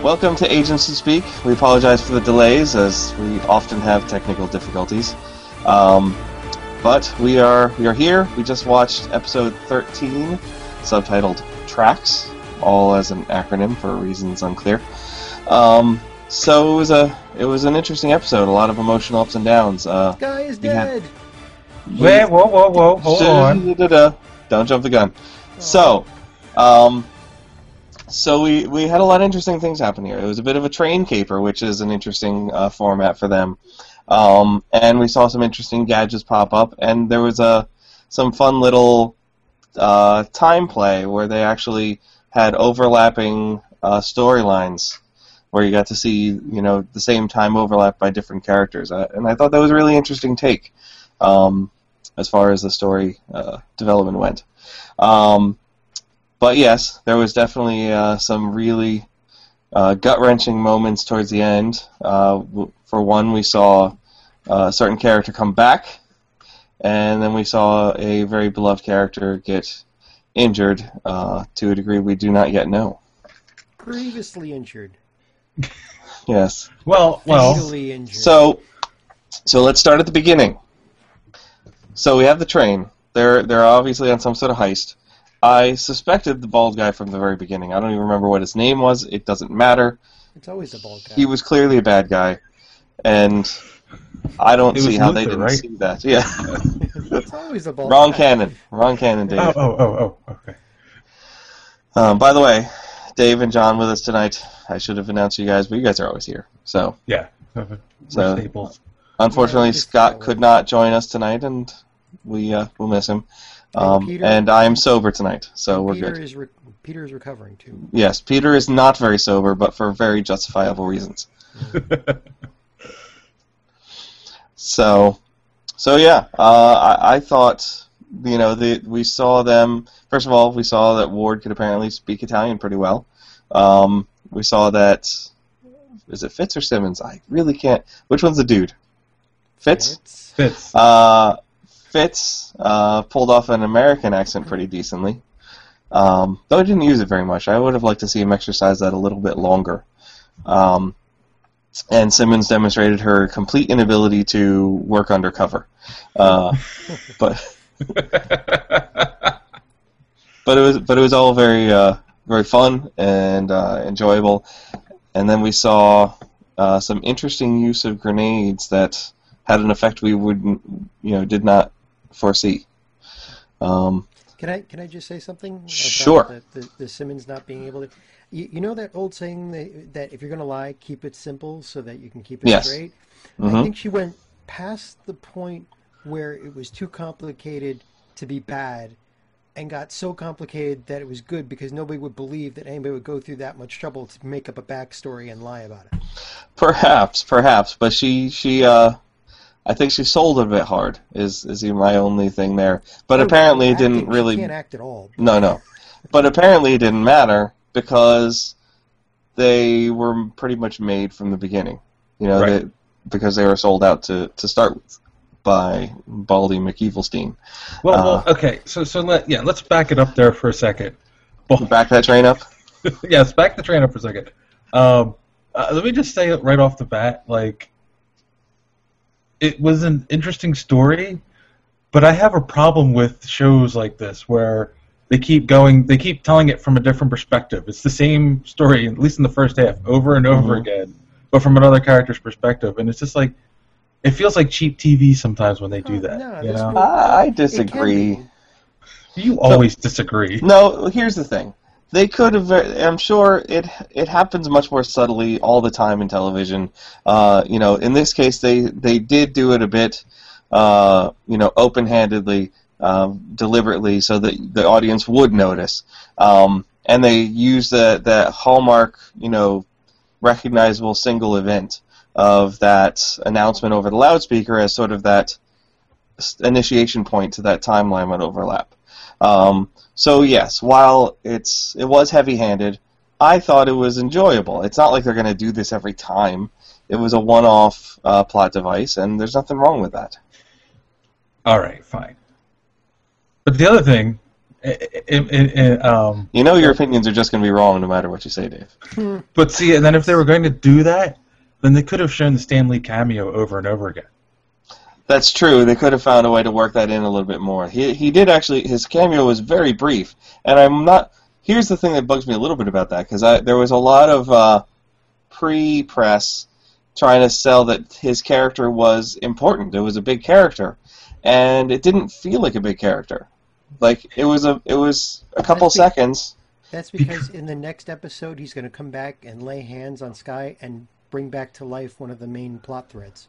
Welcome to Agents Who Speak. We apologize for the delays, as we often have technical difficulties. But we are here. We just watched episode 13, subtitled Tracks, all as an acronym for reasons unclear. So it was an interesting episode. A lot of emotional ups and downs. This guy is dead. Wait, whoa, hold on. Don't jump the gun. So we had a lot of interesting things happen here. It was a bit of a train caper, which is an interesting format for them. And we saw some interesting gadgets pop up, and there was some fun little time play where they actually had overlapping storylines where you got to see, the same time overlap by different characters. And I thought that was a really interesting take as far as the story development went. But yes, there was definitely some really gut-wrenching moments towards the end. For one, we saw a certain character come back, and then we saw a very beloved character get injured to a degree we do not yet know. Previously injured. Yes. Well. Fatally injured. So let's start at the beginning. So we have the train. They're obviously on some sort of heist. I suspected the bald guy from the very beginning. I don't even remember what his name was. It doesn't matter. It's always the bald guy. He was clearly a bad guy, and I don't see how they didn't see that. Yeah. It's always the bald Wrong guy. Wrong canon, Dave. Oh, okay. By the way, Dave and John with us tonight. I should have announced you guys, but you guys are always here. So Yeah. So- Staples. unfortunately, Yeah, Scott could not join us tonight, and we'll miss him. Peter- And I'm sober tonight, so we're good. Peter is recovering too. Yes, Peter is not very sober, but for very justifiable reasons. So yeah, I thought, we saw them. First of all, we saw that Ward could apparently speak Italian pretty well. We saw that. Is it Fitz or Simmons? I really can't. Which one's the dude? Fitz. Fits. Fitz pulled off an American accent pretty decently. Though he didn't use it very much. I would have liked to see him exercise that a little bit longer. And Simmons demonstrated her complete inability to work undercover. But it was all very very fun and enjoyable. And then we saw some interesting use of grenades that had an effect we did not foresee. Can I just say something about Sure. the Simmons not being able to? You know that old saying that if you're going to lie, keep it simple so that you can keep it Yes. straight? Mhm. I think she went past the point where it was too complicated to be bad and got so complicated that it was good because nobody would believe that anybody would go through that much trouble to make up a backstory and lie about it. Perhaps, but she I think she sold it a bit hard. Is my only thing there. But apparently it didn't really. She can't act at all. No. But apparently it didn't matter because they were pretty much made from the beginning. Right. Because they were sold out to start with by Baldy McEvilstein. Well, okay. So let's back it up there for a second. Back that train up. Yes, back the train up for a second. Let me just say right off the bat, it was an interesting story, but I have a problem with shows like this where they keep telling it from a different perspective. It's the same story, at least in the first half, over and over again, but from another character's perspective, and it's just it feels like cheap TV sometimes when they do that. No, you this know? movie- I it can disagree. be. You always disagree. No, here's the thing. They could have. I'm sure it happens much more subtly all the time in television. In this case, they did do it a bit, open-handedly, deliberately, so that the audience would notice. And they used that hallmark, recognizable single event of that announcement over the loudspeaker as sort of that initiation point to that timeline would overlap. So yes, while it was heavy-handed, I thought it was enjoyable. It's not like they're going to do this every time. It was a one-off plot device, and there's nothing wrong with that. All right, fine. But the other thing, You know your opinions are just going to be wrong no matter what you say, Dave. But see, and then if they were going to do that, then they could have shown the Stan Lee cameo over and over again. That's true. They could have found a way to work that in a little bit more. He did actually. His cameo was very brief, and I'm not. Here's the thing that bugs me a little bit about that, because there was a lot of pre-press trying to sell that his character was important. It was a big character, and it didn't feel like a big character. Like it was a couple seconds. That's because in the next episode he's going to come back and lay hands on Skye and bring back to life one of the main plot threads.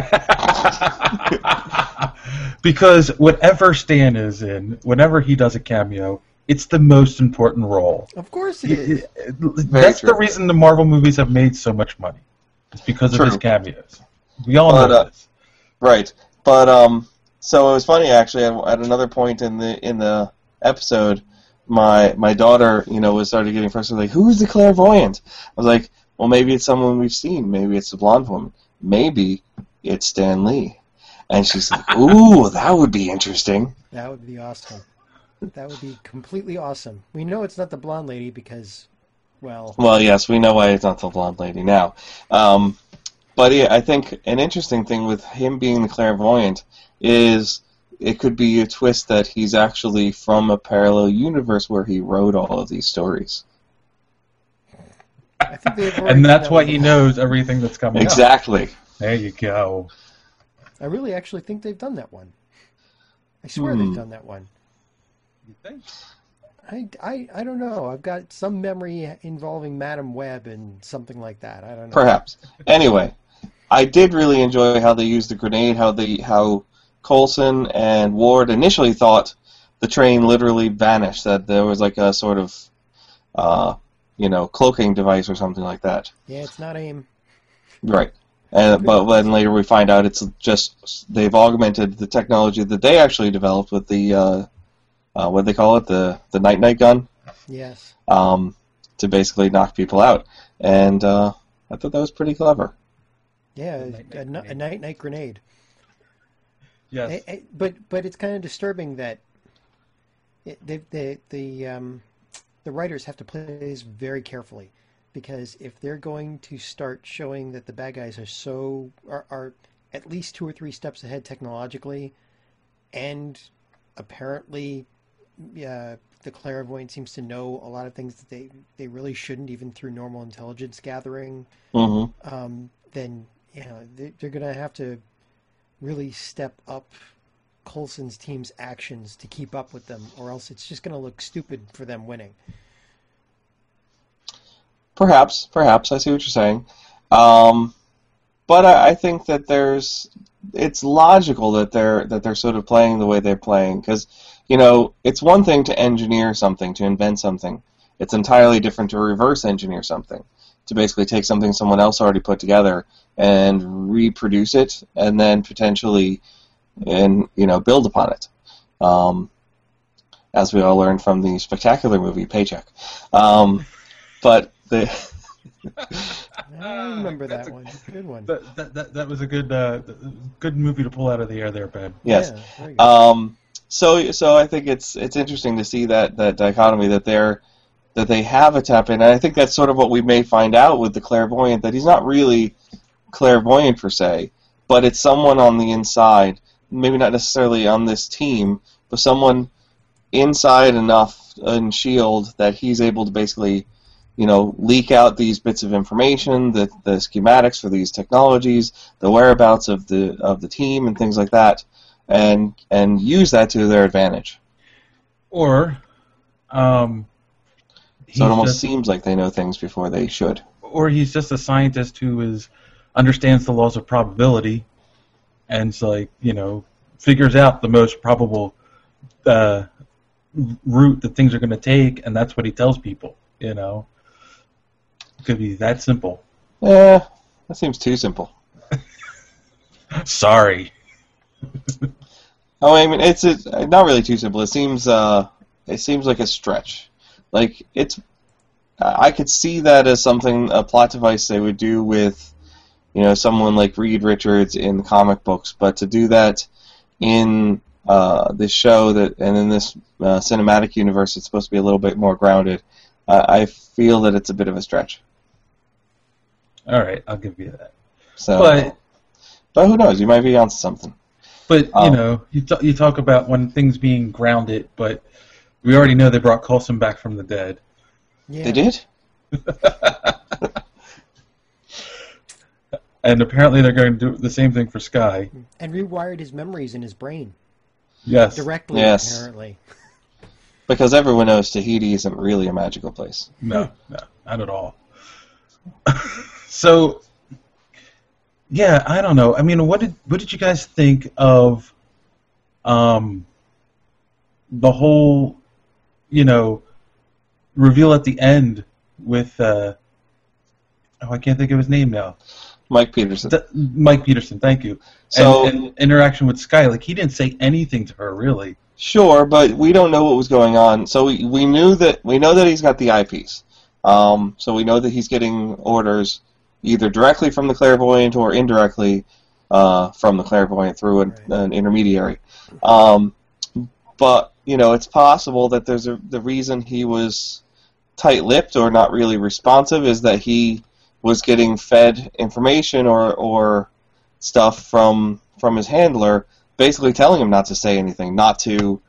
Because whatever Stan is in, whenever he does a cameo, it's the most important role. Of course it is. That's the reason the Marvel movies have made so much money. It's because of his cameos. We all know this. Right. But so it was funny actually. At another point in the episode, my daughter, was started getting frustrated. Like, who's the clairvoyant? I was like, well, maybe it's someone we've seen. Maybe it's the blonde woman. Maybe it's Stan Lee. And she's like, ooh, that would be interesting. That would be awesome. That would be completely awesome. We know it's not the blonde lady because, well... Well, yes, we know why it's not the blonde lady now. But yeah, I think an interesting thing with him being the clairvoyant is it could be a twist that he's actually from a parallel universe where he wrote all of these stories. I think and that's why he knows everything that's coming Exactly. up. There you go. I really actually think they've done that one. I swear they've done that one. You think? I don't know. I've got some memory involving Madam Web and something like that. I don't know. Perhaps. Anyway, I did really enjoy how they used the grenade, how Coulson and Ward initially thought the train literally vanished, that there was like a sort of cloaking device or something like that. Yeah, it's not AIM. Right. But then later we find out it's just they've augmented the technology that they actually developed with the what do they call it, the night gun. Yes. To basically knock people out, and I thought that was pretty clever. Yeah, a night grenade. Yes. But it's kind of disturbing that the writers have to play this very carefully, because if they're going to start showing that the bad guys are at least 2 or 3 steps ahead technologically, and apparently the clairvoyant seems to know a lot of things that they really shouldn't, even through normal intelligence gathering, then they're going to have to really step up Coulson's team's actions to keep up with them, or else it's just going to look stupid for them winning. Perhaps, I see what you're saying. But I think that it's logical that they're sort of playing the way they're playing, because it's one thing to engineer something, to invent something. It's entirely different to reverse engineer something, to basically take something someone else already put together and reproduce it, and then potentially build upon it. As we all learned from the spectacular movie Paycheck. But I remember that one. Good one. That was a good movie to pull out of the air there, Ben. Yes. Yeah, so I think it's interesting to see that dichotomy that they have a tap in, and I think that's sort of what we may find out with the clairvoyant, that he's not really clairvoyant per se, but it's someone on the inside, maybe not necessarily on this team, but someone inside enough in S.H.I.E.L.D. that he's able to basically leak out these bits of information, the schematics for these technologies, the whereabouts of the team, and things like that, and use that to their advantage. Or, so it almost seems like they know things before they should. Or he's just a scientist who understands the laws of probability, and figures out the most probable route that things are going to take, and that's what he tells people. It could be that simple. Yeah, that seems too simple. Sorry. Oh, I mean, it's not really too simple. It seems like a stretch. Like I could see that as a plot device they would do with, someone like Reed Richards in the comic books. But to do that in this show and in this cinematic universe, it's supposed to be a little bit more grounded. I feel that it's a bit of a stretch. All right, I'll give you that. So, but who knows? You might be onto something. But you talk about when things being grounded, but we already know they brought Coulson back from the dead. Yeah. They did? And apparently they're going to do the same thing for Skye. And rewired his memories in his brain. Yes. Directly, Yes. apparently. Because everyone knows Tahiti isn't really a magical place. No, not at all. So, yeah, I don't know. I mean, what did you guys think of the whole, reveal at the end with I can't think of his name now. Mike Peterson. Mike Peterson, thank you. So, and interaction with Skye, like he didn't say anything to her really. Sure, but we don't know what was going on. So we know that he's got the eyepiece. So we know that he's getting orders either directly from the clairvoyant or indirectly from the clairvoyant through an intermediary. But it's possible that the reason he was tight-lipped or not really responsive is that he was getting fed information or stuff from his handler, basically telling him not to say anything, not to,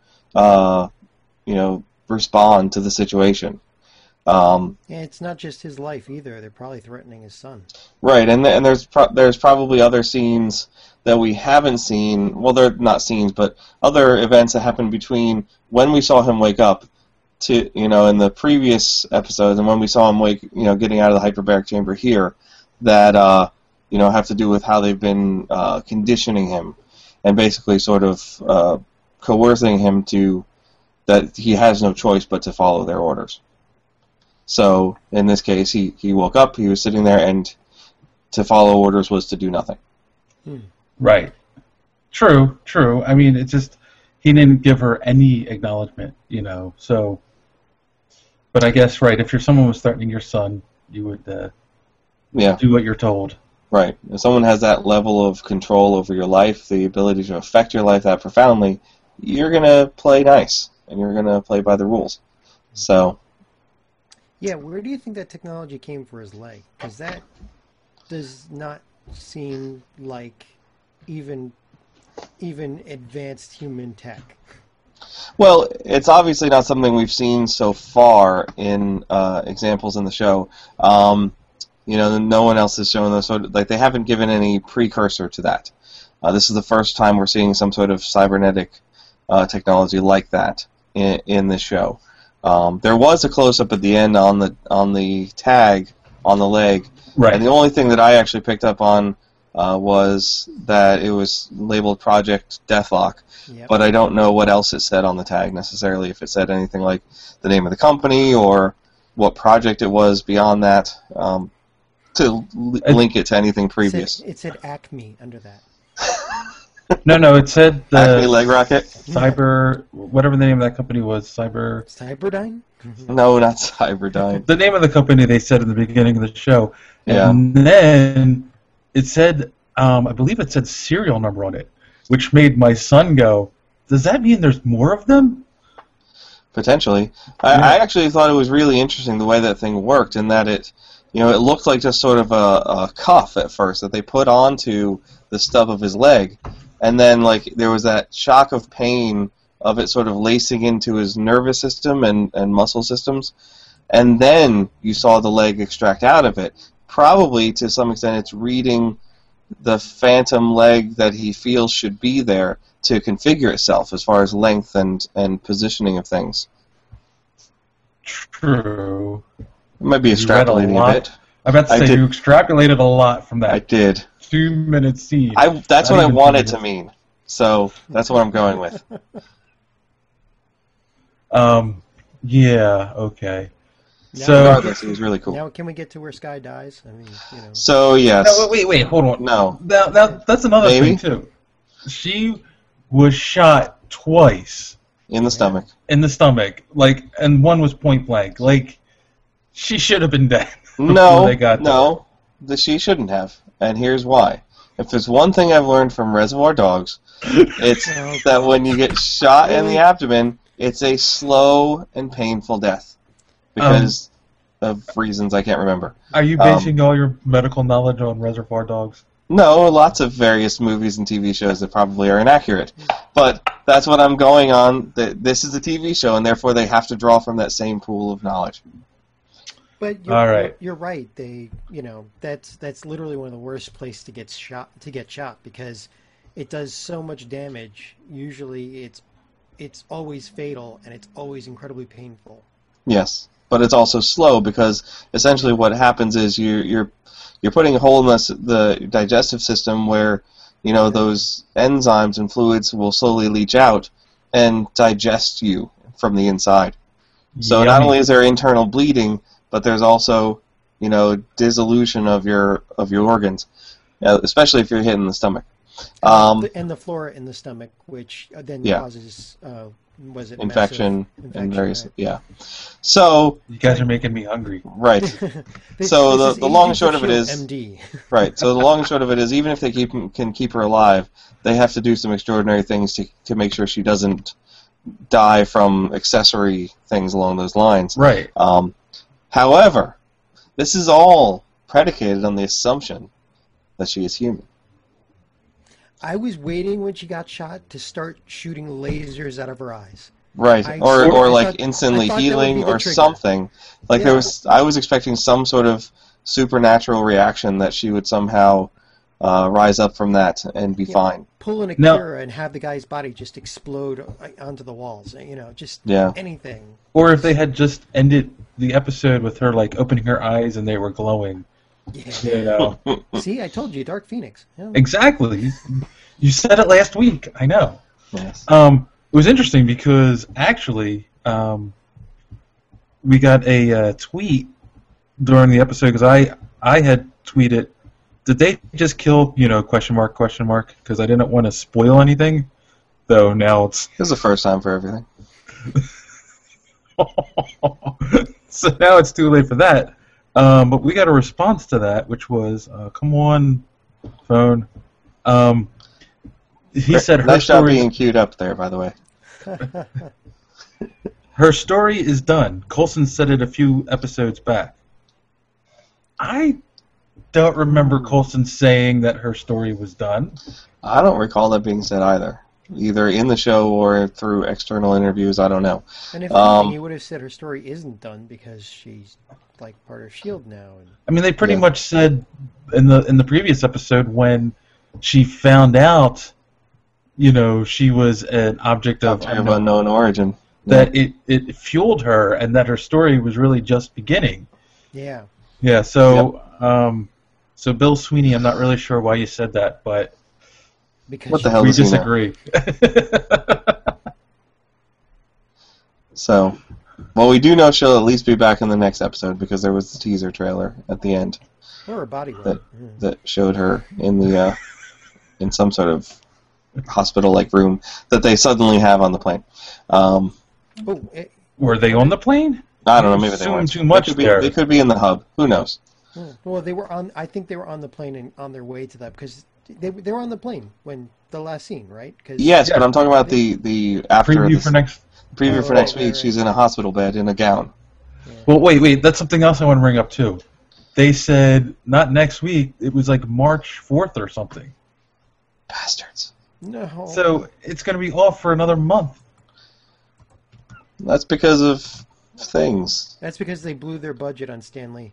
respond to the situation. Yeah, it's not just his life either. They're probably threatening his son. Right, and there's probably other scenes that we haven't seen. Well, they're not scenes, but other events that happened between when we saw him wake up to in the previous episodes and when we saw him getting out of the hyperbaric chamber here, that have to do with how they've been conditioning him and basically sort of coercing him to that he has no choice but to follow their orders. So in this case, he woke up, he was sitting there, and to follow orders was to do nothing. Right. True. I mean, it's just he didn't give her any acknowledgement, so. But I guess, right, if someone was threatening your son, you would do what you're told. Right. If someone has that level of control over your life, the ability to affect your life that profoundly, you're going to play nice, and you're going to play by the rules. So. Yeah, where do you think that technology came for his leg? Because that does not seem like even advanced human tech. Well, it's obviously not something we've seen so far in examples in the show. No one else has shown those. So, they haven't given any precursor to that. This is the first time we're seeing some sort of cybernetic technology like that in this show. There was a close-up at the end on the tag on the leg, right. And the only thing that I actually picked up on was that it was labeled Project Deathlock. Yep. But I don't know what else it said on the tag necessarily, if it said anything like the name of the company or what project it was beyond that, to link it to anything previous. It said Acme under that. No, it said the Acme Leg Rocket? Cyber, whatever the name of that company was, Cyberdyne? No, not Cyberdyne. The name of the company they said in the beginning of the show. Yeah. And then it said, I believe it said serial number on it, which made my son go, does that mean there's more of them? Potentially. I actually thought it was really interesting the way that thing worked, in that it looked like just sort of a cuff at first that they put onto the stub of his leg, and then there was that shock of pain of it sort of lacing into his nervous system and muscle systems, and then you saw the leg extract out of it. Probably to some extent it's reading the phantom leg that he feels should be there to configure itself as far as length and positioning of things. True. It might be extrapolating a bit. I'm about to say you extrapolated a lot from that. I did. 2-minute scene. That's what I wanted to mean. So that's what I'm going with. Yeah. Okay. Now, so regardless, it was really cool. Now, can we get to where Skye dies? I mean, So yes. No, wait, hold on. No. Now that's another thing too. She was shot twice in the stomach. In the stomach, and one was point blank. She should have been dead. No, they got she shouldn't have, and here's why. If there's one thing I've learned from Reservoir Dogs, it's Oh, that when you get shot in the Really? abdomen, it's a slow and painful death because of reasons I can't remember. Are you basing all your medical knowledge on Reservoir Dogs? No, lots of various movies and TV shows that probably are inaccurate. But that's what I'm going on. This is a TV show, and therefore they have to draw from that same pool of knowledge. But All right. you're right. That's literally one of the worst places to get shot because it does so much damage. Usually, it's always fatal and it's always incredibly painful. Yes, but it's also slow because essentially what happens is you're putting a hole in the digestive system where those enzymes and fluids will slowly leach out and digest you from the inside. So not Yummy. only is there internal bleeding, but there's also dissolution of your organs, especially if you're hit in the stomach. And the flora in the stomach, which then Yeah. causes Infection massive and various right? yeah. So You guys are making me hungry. right. This So is the long and Agents short of it S.H.I.E.L.D. is MD. right. So the long and short of it is, even if they can keep her alive, they have to do some extraordinary things to make sure she doesn't die from accessory things along those lines. Right. However, this is all predicated on the assumption that she is human. I was waiting when she got shot to start shooting lasers out of her eyes. Right, I or like thought- instantly I thought that would healing be the or trigger. something. Like Yeah. I was expecting some sort of supernatural reaction that she would somehow rise up from that and be Yeah. fine. Pull in a No. cure and have the guy's body just explode onto the walls. Just Yeah. anything. Or if they had just ended the episode with her like opening her eyes and they were glowing. Yeah. You know. See, I told you, Dark Phoenix. Yeah. Exactly. You said it last week. I know. Yes. It was interesting because actually, we got a tweet during the episode because I had tweeted, did they just kill question mark? Because I didn't want to spoil anything. Though now it's This is the first time for everything. so now it's too late for that. But we got a response to that, which was, "Come on, phone." He said her Nice job story. being queued up there, by the way. Her story is done. Coulson said it a few episodes back. I don't remember Coulson saying that her story was done. I don't recall that being said either in the show or through external interviews. I don't know. And if anything, he would have said her story isn't done because she's like part of S.H.I.E.L.D. now. And I mean, they pretty Yeah. much said in the previous episode when she found out, she was an object of Of unknown origin. that it fueled her and that her story was really just beginning. yeah. Yeah, so so Bill Sweeney, I'm not really sure why you said that, but Because What the hell we does he know? disagree. So, well, we do know she'll at least be back in the next episode because there was the teaser trailer at the end Or her bodyguard. that showed her in the in some sort of hospital-like room that they suddenly have on the plane. Oh, Were they on the plane? I don't know. Maybe they Assume weren't. too much they could be, there. They could be in the hub. Who knows? well, they were on. I think they were on the plane and on their way to that because they were on the plane when the last scene, right? Cause, Yes, Yeah. but I'm talking about the after Preview the for next. preview for Oh, next right, week. right. She's in a hospital bed in a gown. Well, wait. That's something else I want to bring up too. They said not next week. It was like March 4th or something. Bastards. No. So it's going to be off for another month. That's because of things. That's because they blew their budget on Stan Lee.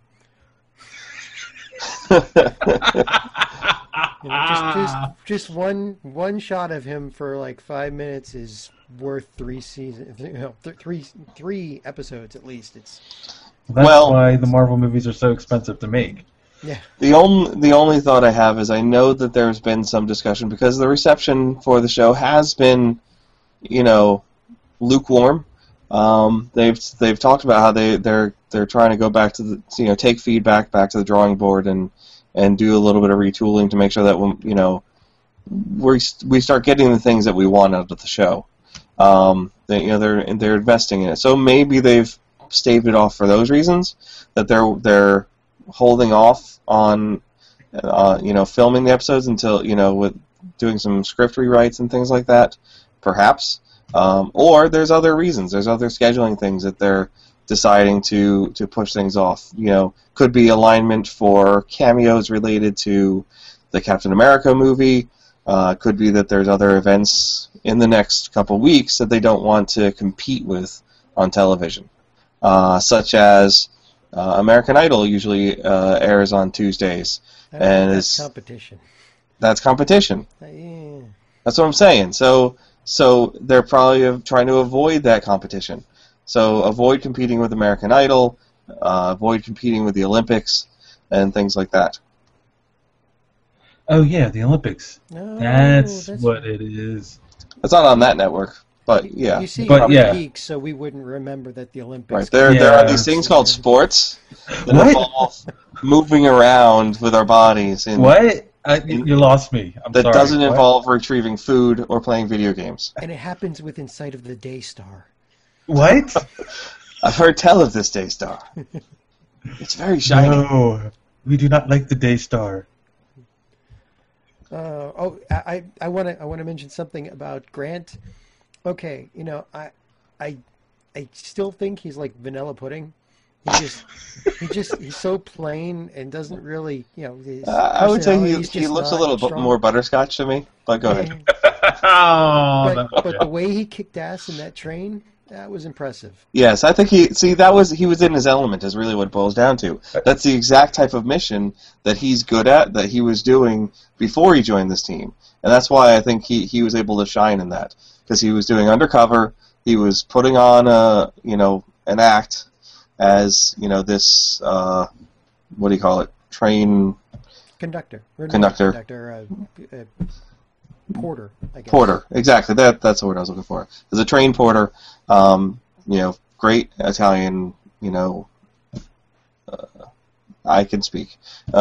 Just one shot of him for like 5 minutes is worth 3 seasons. Three episodes at least. It's That's Well- why the Marvel movies are so expensive to make. yeah. The only thought I have is I know that there's been some discussion because the reception for the show has been, lukewarm. They've talked about how they're trying to go back to the take feedback back to the drawing board and do a little bit of retooling to make sure that we start getting the things that we want out of the show. They're investing in it. So maybe they've staved it off for those reasons, that they're holding off on filming the episodes until with doing some script rewrites and things like that, perhaps. Or there's other reasons. There's other scheduling things that they're deciding to push things off. Could be alignment for cameos related to the Captain America movie. Could be that there's other events in the next couple weeks that they don't want to compete with on television, such as American Idol usually airs on Tuesdays, and that's competition. That's competition. Yeah. That's what I'm saying. So they're probably trying to avoid that competition. So avoid competing with American Idol, avoid competing with the Olympics, and things like that. Oh yeah, the Olympics. No, that's what it is. It's not on that network, but yeah. You see, But, we're yeah. geeks, so we wouldn't remember that the Olympics. Right. There Yeah. are these things called sports that What? involve moving around with our bodies. What? You lost me. I'm That sorry. doesn't What? involve retrieving food or playing video games. And it happens within sight of the Daystar. What? I've heard tell of this Daystar. It's very shiny. No, we do not like the Daystar. I want to mention something about Grant. Okay, I still think he's like vanilla pudding. He's so plain and doesn't really, his I would say personality's he just looks a not little bit strong. more butterscotch to me, but go ahead. Oh, But the way he kicked ass in that train, that was impressive. Yes, I think he was in his element is really what it boils down to. That's the exact type of mission that he's good at, that he was doing before he joined this team. And that's why I think he was able to shine in that. Because he was doing undercover, he was putting on an act as, this what do you call it? Train Conductor. Porter, I guess. Porter, exactly. That's the word I was looking for. As a trained porter, great Italian, I can speak.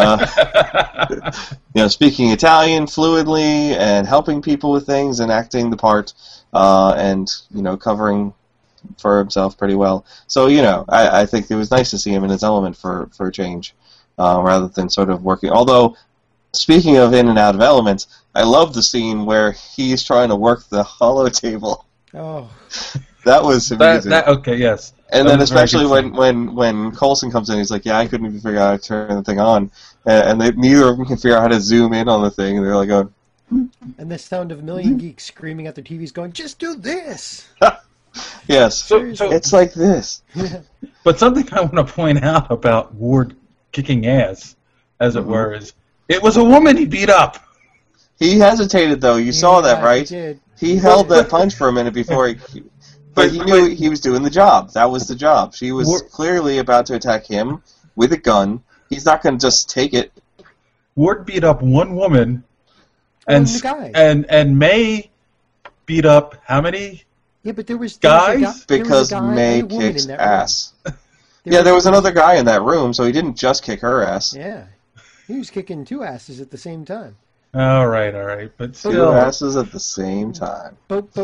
Speaking Italian fluidly and helping people with things and acting the part, and covering for himself pretty well. So I think it was nice to see him in his element for a change, rather than sort of working. Although, speaking of in and out of elements, I love the scene where he's trying to work the hollow table. Oh, That was amazing. okay, yes. And That then was a very especially good scene. when Coulson comes in, he's like, "Yeah, I couldn't even figure out how to turn the thing on," and neither of them can figure out how to zoom in on the thing. And they're like, "Oh, and the sound of a million geeks screaming at their TVs, going, "Just do this!" yes, So, it's like this." but something I want to point out about Ward kicking ass, as it were, is it was a woman he beat up. He hesitated though. You saw that, right? He did. He held that punch for a minute before but he knew he was doing the job. That was the job. She was clearly about to attack him with a gun. He's not going to just take it. Ward beat up one woman, And the guys. and May beat up how many? Yeah, but there was Guys? Because May kicks ass. There was another guy in that room, so he didn't just kick her ass. Yeah, he was kicking two asses at the same time. All right, but Two still. asses at the same time.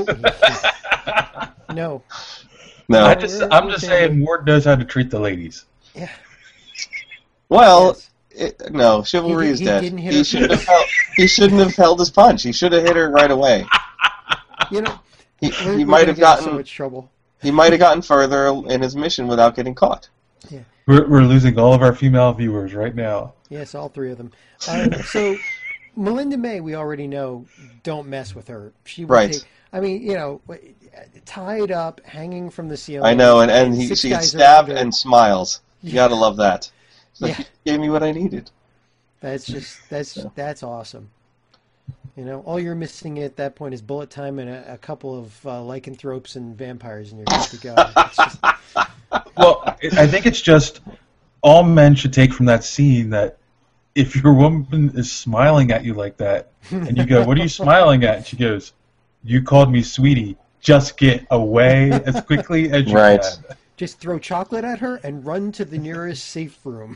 No. No. I'm just saying Ward knows how to treat the ladies. Yeah. Well, no, chivalry is dead. didn't hit He her shouldn't have held his punch. He should have hit her right away. He might have gotten so much trouble. He might have gotten further in his mission without getting caught. Yeah. We're losing all of our female viewers right now. Yes, all three of them. So, Melinda May, we already know, don't mess with her. She will Right. take, tied up, hanging from the ceiling. I know, and she six guys stabs around her. and smiles. You gotta love that. She's like, Yeah. "You gave me what I needed." That's awesome. All you're missing at that point is bullet time and a couple of lycanthropes and vampires, and you're good to go. It's just, Well, I think it's just all men should take from that scene that if your woman is smiling at you like that, and you go, "What are you smiling at?" And she goes, "You called me sweetie. Just get away as quickly as you Right. can." just throw chocolate at her and run to the nearest safe room.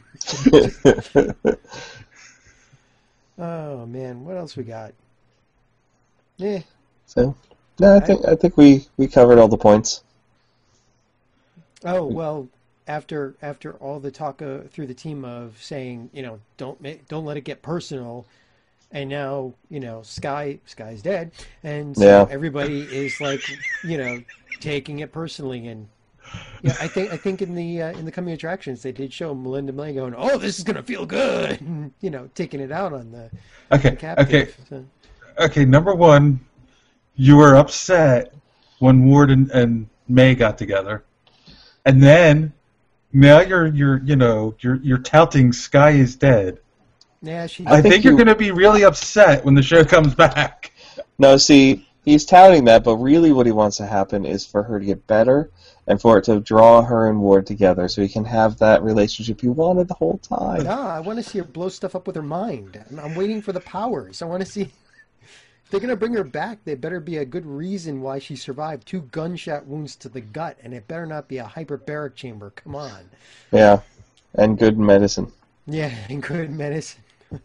Oh man, what else we got? Yeah. So, no, I think we covered all the points. Oh well, after all the talk through the team of saying, don't let it get personal, and now Sky's dead, and so everybody is like taking it personally, and I think in the coming attractions they did show Melinda May going, oh, this is gonna feel good, and, taking it out on the captive. Okay. Number one, you were upset when Ward and May got together, and then now you're touting Sky is dead. Yeah, I think you're going to be really upset when the show comes back. No, see, he's touting that, but really what he wants to happen is for her to get better and for it to draw her and Ward together so he can have that relationship he wanted the whole time. No, I want to see her blow stuff up with her mind. I'm waiting for the powers. I want to see... If they're going to bring her back, there better be a good reason why she survived 2 gunshot wounds to the gut, and it better not be a hyperbaric chamber. Come on. Yeah, and good medicine. Yeah, and good medicine.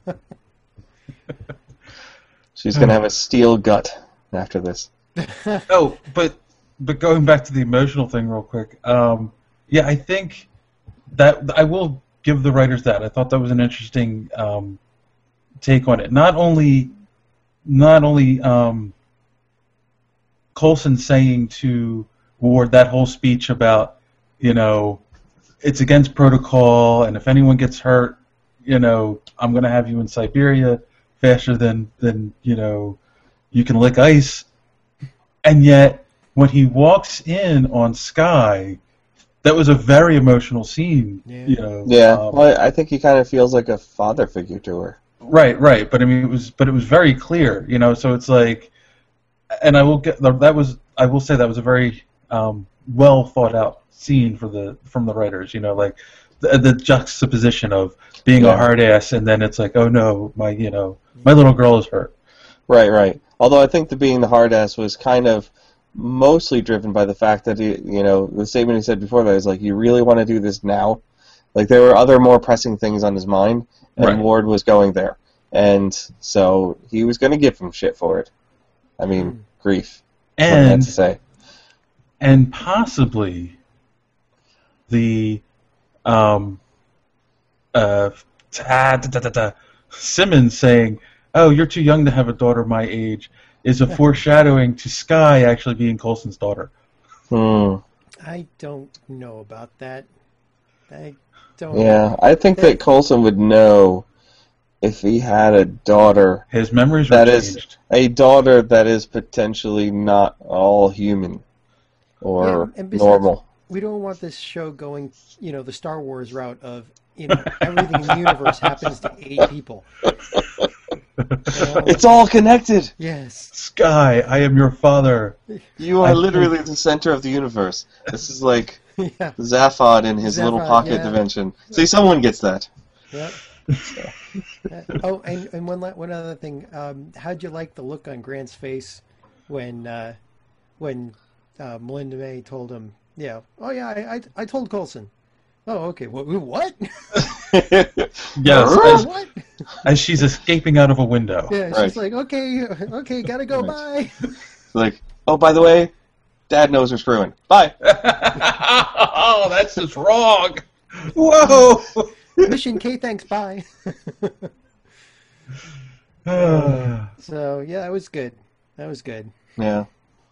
She's going to have a steel gut after this. Oh, but going back to the emotional thing real quick, I think that I will give the writers that. I thought that was an interesting take on it. Not only Coulson saying to Ward that whole speech about, it's against protocol, and if anyone gets hurt, I'm going to have you in Siberia faster than you can lick ice. And yet, when he walks in on Sky, that was a very emotional scene. Yeah. Well, I think he kind of feels like a father figure to her. Right. But I mean, it was very clear, So it's like, and I will say that was a very well thought out scene from the writers. Like the juxtaposition of being a hard ass, and then it's like, oh no, my little girl is hurt. Right. Although I think the being the hard ass was kind of mostly driven by the fact that he, the statement he said before that is like, you really want to do this now? Like there were other more pressing things on his mind. And Ward was going there. And so he was going to give him shit for it. I mean, grief. And, what I had to say. And possibly the Simmons saying, oh, you're too young to have a daughter my age, is a foreshadowing to Sky actually being Coulson's daughter. I don't know about that. I think that Coulson would know if he had a daughter. His memories were changed. Is a daughter that is potentially not all human or and besides, normal. We don't want this show going, the Star Wars route of, everything in the universe happens to 8 people. It's all connected. Yes. Sky, I am your father. You are literally the center of the universe. This is like Zaphod in his little pocket dimension. See, someone gets that. Yep. And one other thing. How'd you like the look on Grant's face when Melinda May told him, I told Coulson. Oh, okay. What? Yes. What? As she's escaping out of a window. Yeah, she's like, okay, gotta go, bye. Like, oh, by the way, Dad knows we're screwing. Bye. Oh, that's just wrong. Whoa. Mission K, thanks, bye. So, yeah, that was good. Yeah.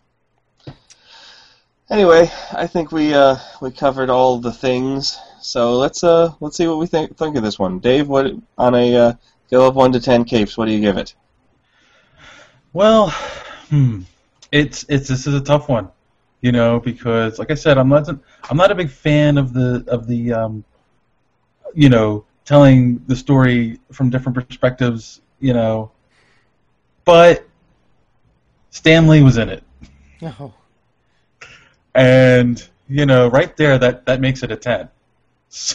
Anyway, I think we covered all the things. So let's see what we think of this one. Dave, what on a scale of 1 to 10 capes, what do you give it? Well, this is a tough one, because like I said, I'm not a big fan of the telling the story from different perspectives, but Stan Lee was in it. Oh. And, right there, that makes it a 10. So,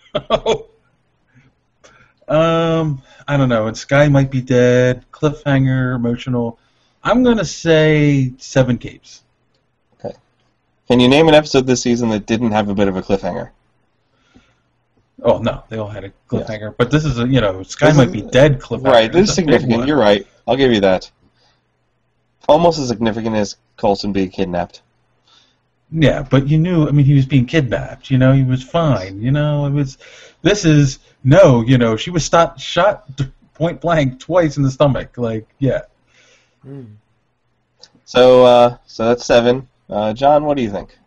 I don't know. And Sky might be dead, cliffhanger, emotional. I'm going to say 7 capes. Okay. Can you name an episode this season that didn't have a bit of a cliffhanger? Oh, no. They all had a cliffhanger. Yeah. But this is Sky might be dead cliffhanger. Right. This is significant. You're right. I'll give you that. Almost as significant as Coulson being kidnapped. Yeah, but you knew. I mean, he was being kidnapped. You know, he was fine. You know, it was. This is no. You know, she was shot point blank twice in the stomach. Like, yeah. Mm. So that's 7. John, what do you think?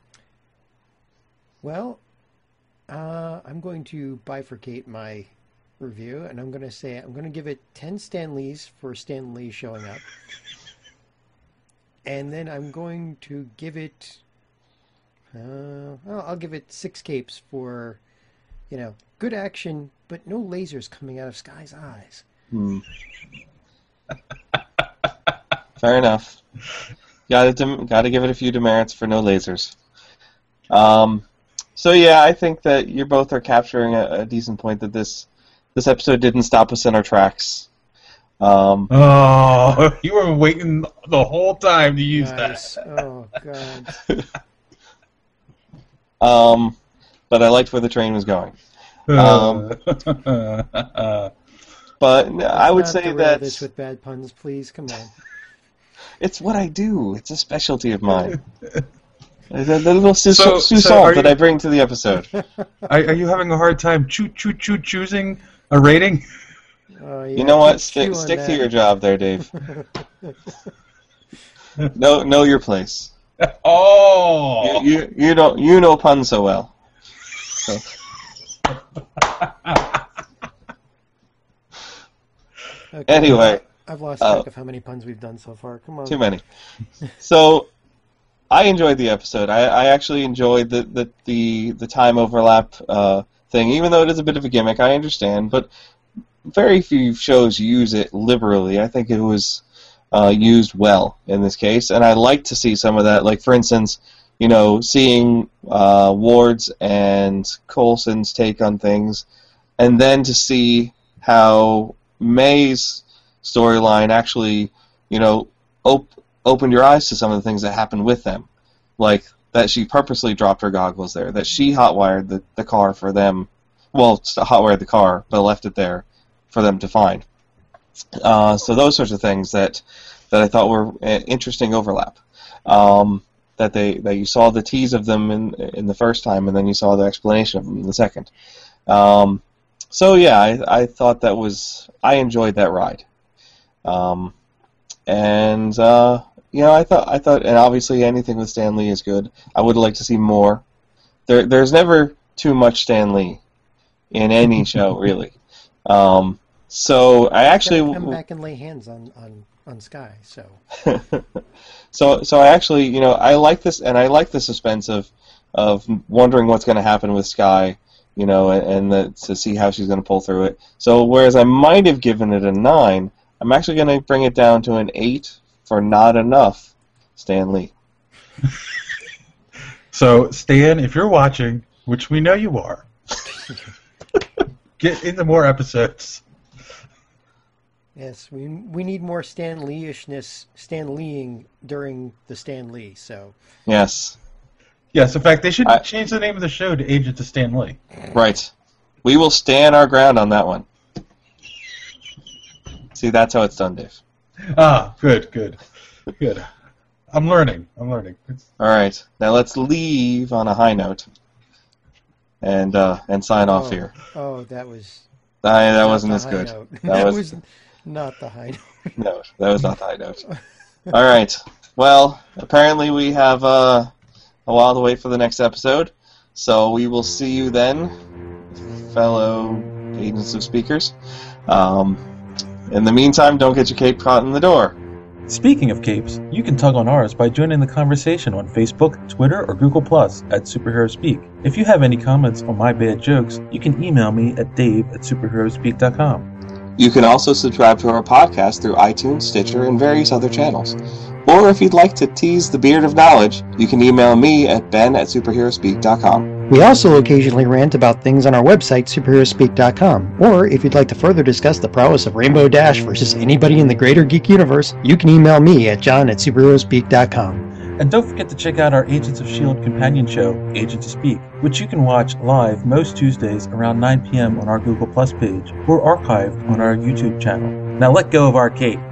Well, I'm going to bifurcate my review, and I'm going to say I'm going to give it 10 Stan Lees for Stan Lee showing up. And then I'm going to give it, I'll give it 6 capes for, good action, but no lasers coming out of Sky's eyes. Fair enough. Got to give it a few demerits for no lasers. So yeah, I think that you both are capturing a decent point that this episode didn't stop us in our tracks. Oh, you were waiting the whole time to use Nice. that. Oh, God. But I liked where the train was going. But I would Let's say not derail that this with bad puns, please. Come on. it's what I do. It's a specialty of mine. The little So salt that I bring to the episode. Are you having a hard time choosing a rating? Yeah, You know what? chew on Stick to that. your job there, Dave. Know your place. Oh. You know puns so well. So. Okay, Anyway, I've lost track of how many puns we've done so far. Come on. too many. So, I enjoyed the episode. I actually enjoyed the time overlap thing, even though it is a bit of a gimmick. I understand, but very few shows use it liberally. I think it was used well in this case, and I like to see some of that. Like, for instance, seeing Ward's and Coulson's take on things, and then to see how May's storyline actually, opened your eyes to some of the things that happened with them. Like, that she purposely dropped her goggles there, that she hotwired the car for them. Well, hotwired the car, but left it there for them to find. So those sorts of things that I thought were interesting overlap. That you saw the tease of them in the first time, and then you saw the explanation of them in the second. So yeah, I thought I enjoyed that ride. I thought, and obviously anything with Stan Lee is good. I would like to see more. There's never too much Stan Lee in any show, really. So I actually come back and lay hands on Sky. So. So I actually, I like this, and I like the suspense of wondering what's going to happen with Sky, and to see how she's going to pull through it. So whereas I might have given it a 9, I'm actually going to bring it down to an 8 for not enough Stan Lee. So, Stan, if you're watching, which we know you are, get into more episodes. Yes, we need more Stan Lee-ishness, Stan Lee-ing during the Stan Lee, so... Yes. Yes, in fact, they should change the name of the show to Agent of Stan Lee. Right. We will stand our ground on that one. See, that's how it's done, Dave. Ah, good. I'm learning. All right. Now let's leave on a high note and sign off here. Oh, that was... that wasn't as good. That was not the high note. No, that was not the high note. All right. Well, apparently we have a while to wait for the next episode, so we will see you then, fellow agents of speakers. In the meantime, don't get your cape caught in the door. Speaking of capes, you can tug on ours by joining the conversation on Facebook, Twitter, or Google Plus at Superhero Speak. If you have any comments on my bad jokes, you can email me at dave@superheroespeak.com. You can also subscribe to our podcast through iTunes, Stitcher, and various other channels. Or if you'd like to tease the beard of knowledge, you can email me at ben@superheroespeak.com. We also occasionally rant about things on our website, superheroespeak.com. Or if you'd like to further discuss the prowess of Rainbow Dash versus anybody in the greater geek universe, you can email me at john@superheroespeak.com. And don't forget to check out our Agents of S.H.I.E.L.D. companion show, Agent to Speak, which you can watch live most Tuesdays around 9 p.m. on our Google Plus page or archived on our YouTube channel. Now let go of our cape.